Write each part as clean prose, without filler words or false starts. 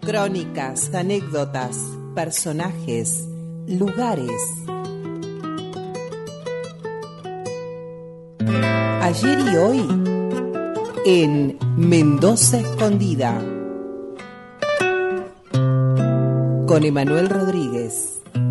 Crónicas, anécdotas, personajes, lugares. Ayer y hoy en Mendoza Escondida con Emanuel Rodríguez.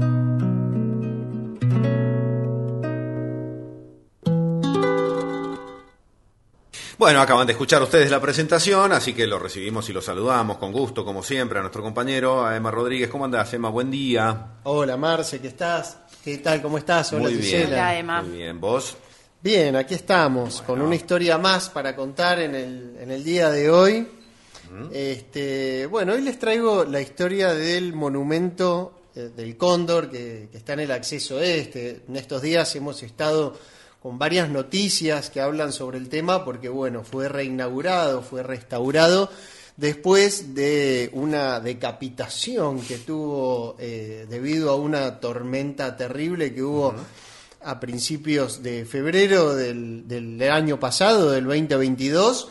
Bueno, acaban de escuchar ustedes la presentación, así que lo recibimos y lo saludamos con gusto, como siempre, a nuestro compañero, a Emma Rodríguez. ¿Cómo andás, Emma? Buen día. Hola, Marce, ¿qué estás? ¿Qué tal? ¿Cómo estás? Hola, Muy bien. Gisela. Hola, Emma. Muy bien, ¿vos? Bien, aquí estamos, con una historia más para contar en el día de hoy. Bueno, hoy les traigo la historia del monumento del Cóndor que está en el acceso este. En estos días hemos estado con varias noticias que hablan sobre el tema porque, bueno, fue reinaugurado, fue restaurado después de una decapitación que tuvo debido a una tormenta terrible que hubo a principios de febrero del año pasado, del 2022.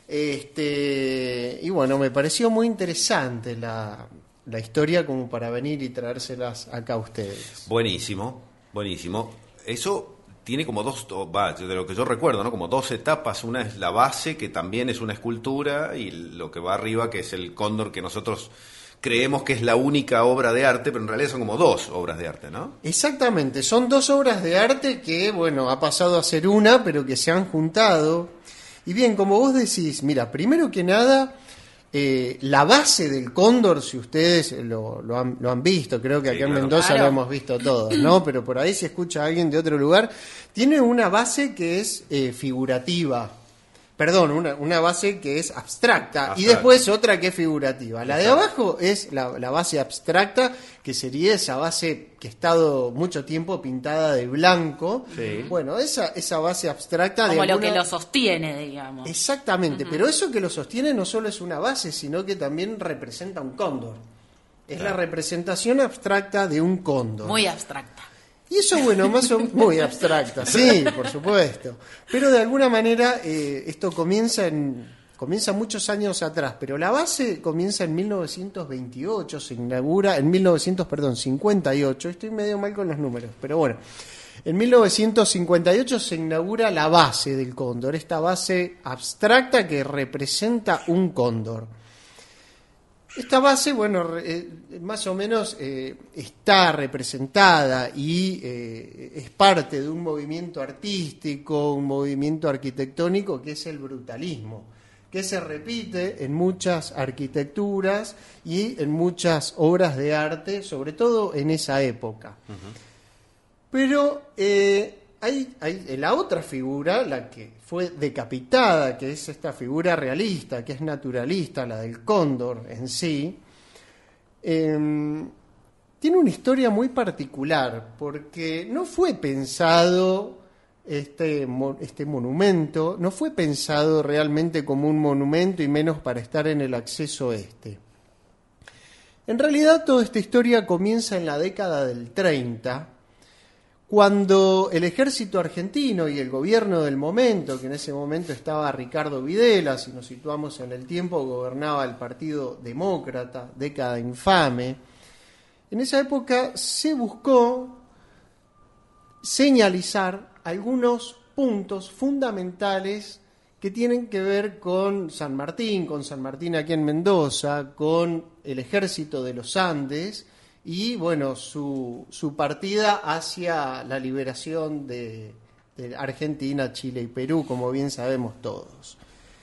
Y bueno, me pareció muy interesante la historia como para venir y traérselas acá a ustedes. Buenísimo, buenísimo. Eso tiene como de lo que yo recuerdo, ¿no? Como dos etapas. Una es la base, que también es una escultura, y lo que va arriba, que es el cóndor, que nosotros creemos que es la única obra de arte, pero en realidad son como dos obras de arte, ¿no? Exactamente, son dos obras de arte que, bueno, ha pasado a ser una, pero que se han juntado. Y bien, como vos decís, mira, primero que nada, la base del cóndor, si ustedes lo han visto, creo que Sí, acá en claro. Mendoza Claro. lo hemos visto todos, ¿no? Pero por ahí si escucha a alguien de otro lugar, tiene una base que es figurativa. Perdón, una base que es abstracta y después otra que es figurativa. La de abajo es la base abstracta, que sería esa base que ha estado mucho tiempo pintada de blanco. Sí. Bueno, esa base abstracta Como de lo que lo sostiene, digamos. Exactamente, pero eso que lo sostiene no solo es una base, sino que también representa un cóndor. Es la representación abstracta de un cóndor. Muy abstracta. Y eso, bueno, más o muy abstracta, sí, por supuesto. Pero de alguna manera esto comienza muchos años atrás, pero la base comienza en 1928, se inaugura en 1958, estoy medio mal con los números, pero bueno. En 1958 se inaugura la base del cóndor, esta base abstracta que representa un cóndor. Esta base, bueno, más o menos está representada y es parte de un movimiento artístico, un movimiento arquitectónico que es el brutalismo, que se repite en muchas arquitecturas y en muchas obras de arte, sobre todo en esa época. Pero hay la otra figura, la que fue decapitada, que es esta figura realista, que es naturalista, la del cóndor en sí, tiene una historia muy particular, porque no fue pensado este monumento, no fue pensado realmente como un monumento y menos para estar en el acceso este. En realidad toda esta historia comienza en la década del 30, cuando el ejército argentino y el gobierno del momento, que en ese momento estaba Ricardo Videla, si nos situamos en el tiempo, gobernaba el Partido Demócrata, década infame, en esa época se buscó señalizar algunos puntos fundamentales que tienen que ver con San Martín aquí en Mendoza, con el ejército de los Andes, y bueno, su partida hacia la liberación de Argentina, Chile y Perú, como bien sabemos todos.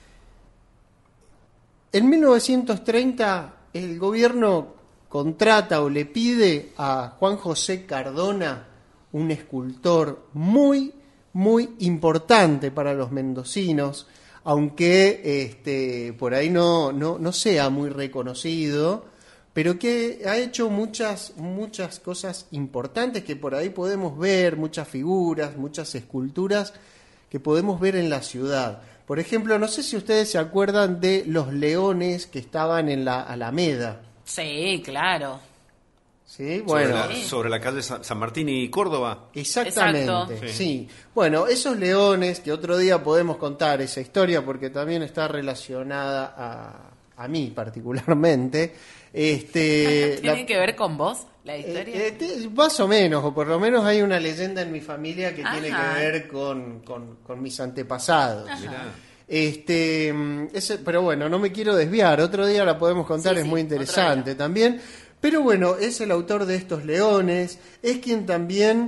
En 1930 el gobierno contrata o le pide a Juan José Cardona, un escultor muy, muy importante para los mendocinos, aunque por ahí no sea muy reconocido, pero que ha hecho muchas cosas importantes que por ahí podemos ver, muchas figuras, muchas esculturas que podemos ver en la ciudad. Por ejemplo, no sé si ustedes se acuerdan de los leones que estaban en la Alameda. Sí, claro. Sí, bueno. Sobre la calle San Martín y Córdoba. Exactamente, Exacto. sí. Bueno, esos leones, que otro día podemos contar esa historia porque también está relacionada a a mí particularmente. ¿Tiene que ver con vos la historia? Más o menos, o por lo menos hay una leyenda en mi familia que tiene Ajá. que ver con mis antepasados. Mirá. Pero bueno, no me quiero desviar, otro día la podemos contar, Sí, es sí, muy otro interesante día. también. Pero bueno, es el autor de estos leones, es quien también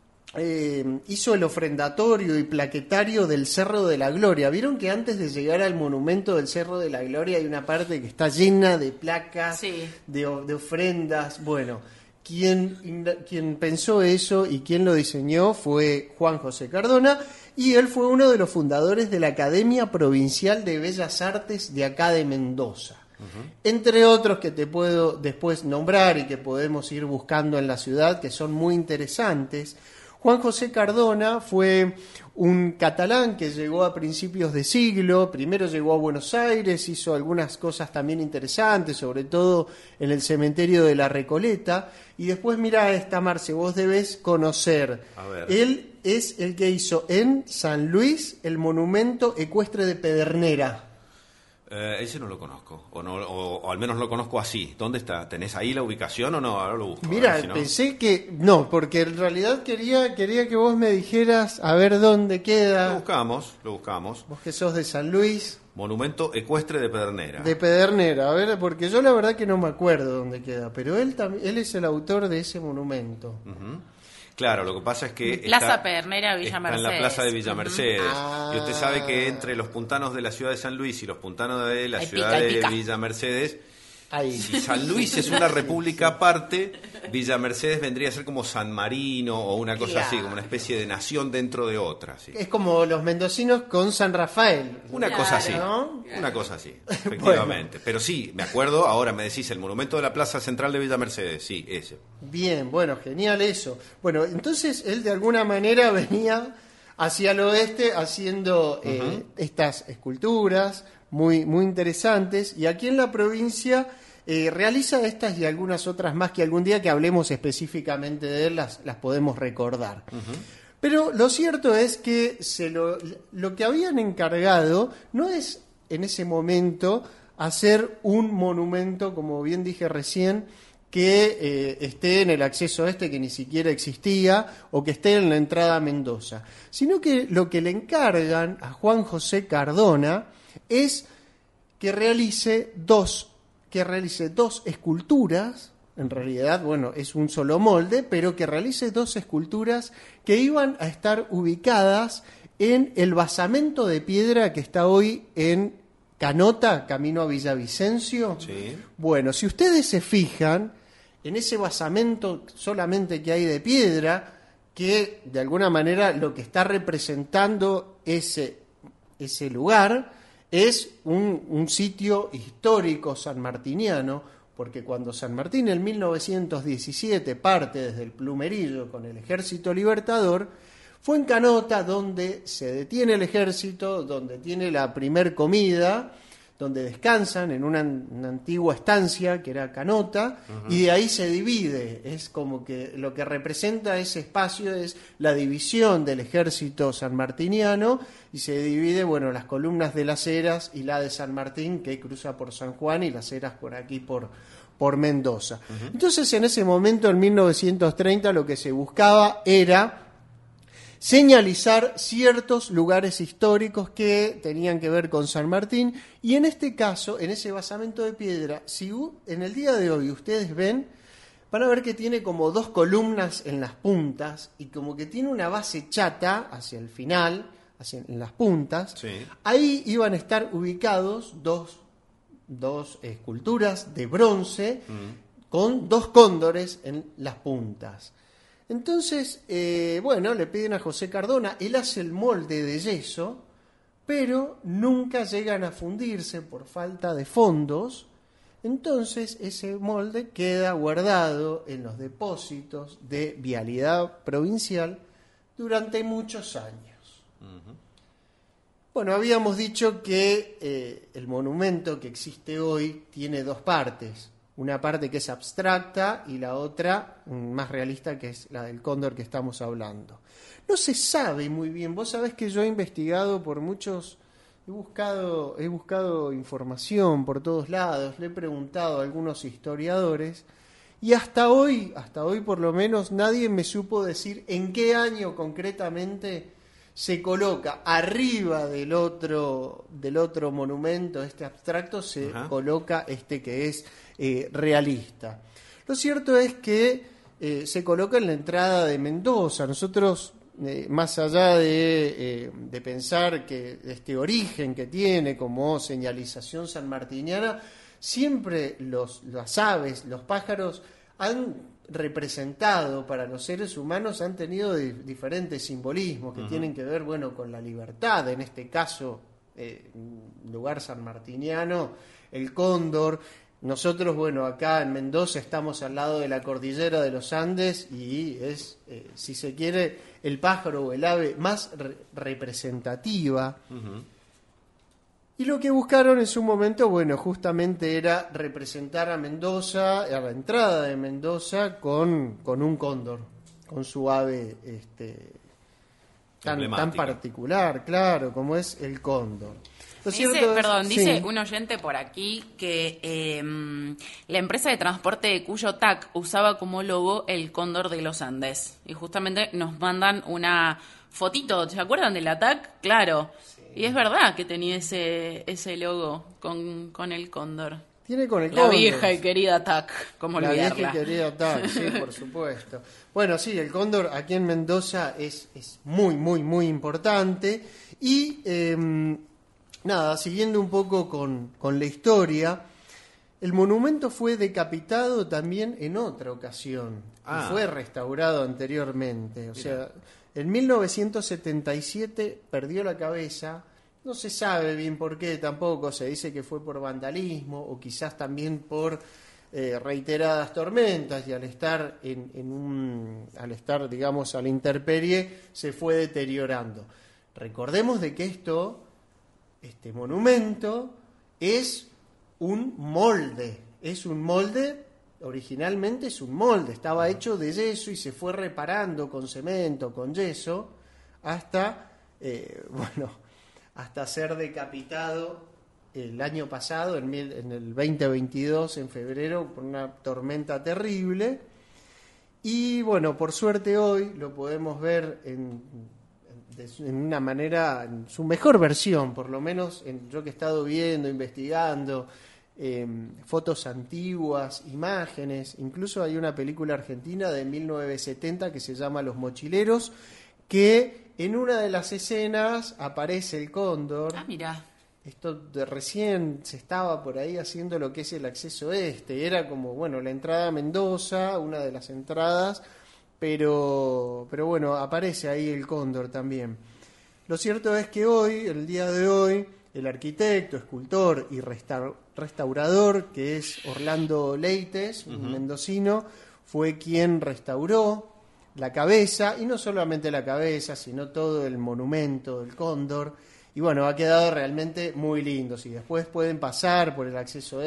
hizo el ofrendatorio y plaquetario del Cerro de la Gloria. ¿Vieron que antes de llegar al monumento del Cerro de la Gloria hay una parte que está llena de placas, Sí. de ofrendas? Bueno, quien pensó eso y quien lo diseñó fue Juan José Cardona, y él fue uno de los fundadores de la Academia Provincial de Bellas Artes de acá de Mendoza. Entre otros que te puedo después nombrar y que podemos ir buscando en la ciudad, que son muy interesantes. Juan José Cardona fue un catalán que llegó a principios de siglo. Primero llegó a Buenos Aires, hizo algunas cosas también interesantes, sobre todo en el cementerio de la Recoleta. Y después, mira esta, Marce, vos debés conocer. A ver. Él es el que hizo en San Luis el monumento ecuestre de Pedernera. Ese no lo conozco, o al menos lo conozco así. ¿Dónde está? ¿Tenés ahí la ubicación o no? Ahora lo busco. Mira, a ver si no. pensé que... No, porque en realidad quería que vos me dijeras a ver dónde Lo queda. buscamos. Vos que sos de San Luis, Monumento ecuestre de Pedernera. de Pedernera. A ver, porque yo la verdad que no me acuerdo dónde queda, pero él es el autor de ese monumento. Ujú. Claro, lo que pasa es que Plaza Pedernera, Villa está en la Mercedes. plaza de Villa Mercedes. Ah. Y usted sabe que entre los puntanos de la ciudad de San Luis y los puntanos de la Hay ciudad pica, hay de pica. Villa Mercedes, Ahí. si San Luis es una república aparte, Villa Mercedes vendría a ser como San Marino o una cosa así, Claro. como una especie de nación dentro de otra. ¿Sí? Es como los mendocinos con San Rafael. Una Claro. cosa así, ¿no? una cosa así, efectivamente. Pero sí, me acuerdo, ahora me decís, el monumento de la Plaza Central de Villa Mercedes, sí, ese. Bien, bueno, genial eso. Bueno, entonces él de alguna manera venía hacia el oeste haciendo estas esculturas muy, muy interesantes, y aquí en la provincia realiza estas y algunas otras más que algún día que hablemos específicamente de él las podemos recordar. Pero lo cierto es que lo que habían encargado no es en ese momento hacer un monumento, como bien dije recién, que esté en el acceso este que ni siquiera existía, o que esté en la entrada a Mendoza, sino que lo que le encargan a Juan José Cardona es que realice dos esculturas. En realidad, bueno, es un solo molde, pero que realice dos esculturas que iban a estar ubicadas en el basamento de piedra que está hoy en Canota, camino a Villavicencio. Sí. Bueno, si ustedes se fijan en ese basamento solamente que hay de piedra, que de alguna manera lo que está representando ese lugar es un sitio histórico sanmartiniano, porque cuando San Martín en 1917 parte desde el Plumerillo con el Ejército Libertador, fue en Canota donde se detiene el ejército, donde tiene la primer comida, donde descansan en una antigua estancia que era Canota, y de ahí se divide. Es como que lo que representa ese espacio es la división del ejército sanmartiniano, y se divide, bueno, las columnas de Las Heras y la de San Martín, que cruza por San Juan, y Las Heras por aquí por Mendoza. Entonces, en ese momento, en 1930, lo que se buscaba era señalizar ciertos lugares históricos que tenían que ver con San Martín, y en este caso, en ese basamento de piedra, si en el día de hoy ustedes van a ver que tiene como dos columnas en las puntas, y como que tiene una base chata hacia el final, en las puntas. Sí. Ahí iban a estar ubicados dos esculturas de bronce con dos cóndores en las puntas. Entonces, bueno, le piden a José Cardona, él hace el molde de yeso, pero nunca llegan a fundirse por falta de fondos. Entonces, ese molde queda guardado en los depósitos de Vialidad Provincial durante muchos años. Bueno, habíamos dicho que el monumento que existe hoy tiene dos partes. Una parte que es abstracta y la otra más realista, que es la del cóndor que estamos hablando. No se sabe muy bien. Vos sabés que yo he investigado por muchos He buscado información por todos lados, le he preguntado a algunos historiadores y hasta hoy por lo menos nadie me supo decir en qué año concretamente se coloca arriba del otro monumento, este abstracto, se coloca este que es realista. Lo cierto es que se coloca en la entrada de Mendoza. Nosotros, más allá de pensar que este origen que tiene como señalización sanmartiniana, siempre las aves, los pájaros han representado para los seres humanos, han tenido diferentes simbolismos que tienen que ver, bueno, con la libertad, en este caso, lugar sanmartiniano, el cóndor. Nosotros, bueno, acá en Mendoza estamos al lado de la cordillera de los Andes y es, si se quiere, el pájaro o el ave más representativa. Y lo que buscaron en su momento, bueno, justamente era representar a Mendoza, a la entrada de Mendoza, con un cóndor, con su ave tan particular, claro, como es el cóndor. Dice un oyente por aquí que la empresa de transporte de Cuyo TAC usaba como logo el cóndor de los Andes. Y justamente nos mandan una fotito, ¿se acuerdan de la TAC? Claro. Sí. Y es verdad que tenía ese logo con el cóndor. Tiene con el cóndor. La vieja y querida TAC, como olvidarla. La vieja y querida TAC, sí, por supuesto. Bueno, sí, el cóndor aquí en Mendoza es muy, muy, muy importante. Y nada, siguiendo un poco con la historia, el monumento fue decapitado también en otra ocasión. Y fue restaurado anteriormente. O sea, en 1977 perdió la cabeza. No se sabe bien por qué tampoco. Se dice que fue por vandalismo o quizás también por reiteradas tormentas, y al estar digamos a la intemperie se fue deteriorando. Recordemos de que este monumento es un molde, originalmente es un molde, estaba hecho de yeso y se fue reparando con cemento, con yeso, hasta ser decapitado el año pasado, en el 2022, en febrero, por una tormenta terrible. Y bueno, por suerte hoy lo podemos ver en una manera, en su mejor versión, por lo menos yo que he estado viendo, investigando, fotos antiguas, imágenes. Incluso hay una película argentina de 1970 que se llama Los Mochileros, que en una de las escenas aparece el cóndor. Ah, mira. Esto de recién se estaba por ahí haciendo lo que es el acceso era como, bueno, la entrada a Mendoza, una de las entradas, pero bueno, aparece ahí el cóndor también. Lo cierto es que hoy, el día de hoy, el arquitecto, escultor y restaurador, que es Orlando Leites, un mendocino, fue quien restauró la cabeza, y no solamente la cabeza, sino todo el monumento del cóndor. Y bueno, ha quedado realmente muy lindo. Si después pueden pasar por el acceso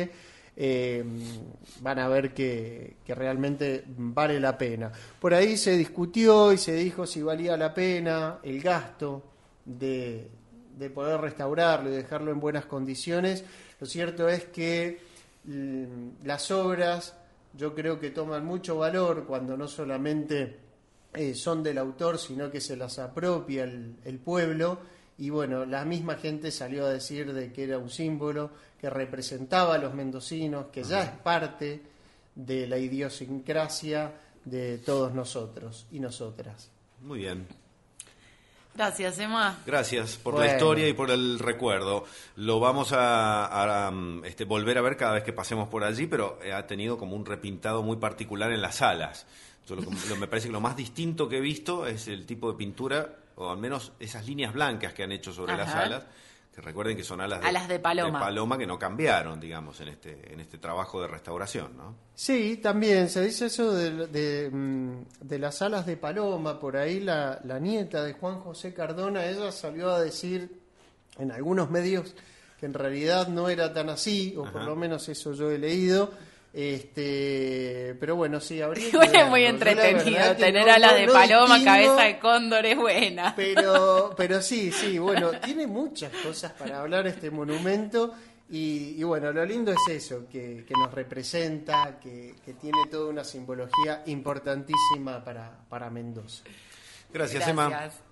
van a ver que realmente vale la pena. Por ahí se discutió y se dijo si valía la pena el gasto de poder restaurarlo y dejarlo en buenas condiciones. Lo cierto es que las obras, yo creo que toman mucho valor cuando no solamente son del autor, sino que se las apropia el pueblo. Y bueno, la misma gente salió a decir de que era un símbolo que representaba a los mendocinos, que ya es parte de la idiosincrasia de todos nosotros y nosotras. Muy bien. Gracias, Emma. Gracias por la historia y por el recuerdo. Lo vamos a volver a ver cada vez que pasemos por allí, pero ha tenido como un repintado muy particular en las salas. Me parece que lo más distinto que he visto es el tipo de pintura, o al menos esas líneas blancas que han hecho sobre las alas, que recuerden que son alas de paloma. De paloma, que no cambiaron, digamos, en este trabajo de restauración, ¿no? Sí, también se dice eso de las alas de paloma. Por ahí la nieta de Juan José Cardona, ella salió a decir en algunos medios que en realidad no era tan así, o por lo menos eso yo he leído, Pero bueno, sí, habría que Igual es verlo. muy Yo la entretenido verdad que tener no- alas no- de no paloma, distingo, cabeza de cóndor es buena. pero sí, bueno, tiene muchas cosas para hablar este monumento y bueno, lo lindo es eso, que nos representa, que tiene toda una simbología importantísima para Mendoza. Gracias, Emma. Gracias.